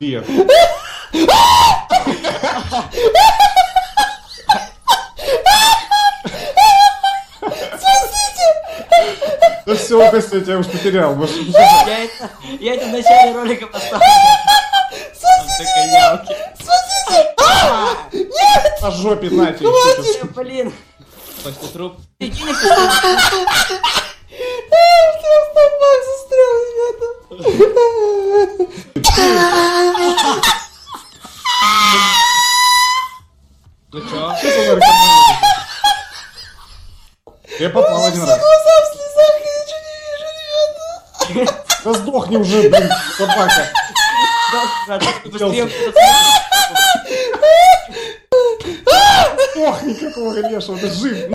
Нет. Да все, Костя, я тебя уж потерял. Я это в начале ролика поставлю. По жопе, нате. Блин. Костя, труп. Иди на костюм. Ну чё? Что за наркомания? Я попал один раз. Да сдохни уже, блин, собака. Быстрее. Сдохни, какого лешего, ты жив.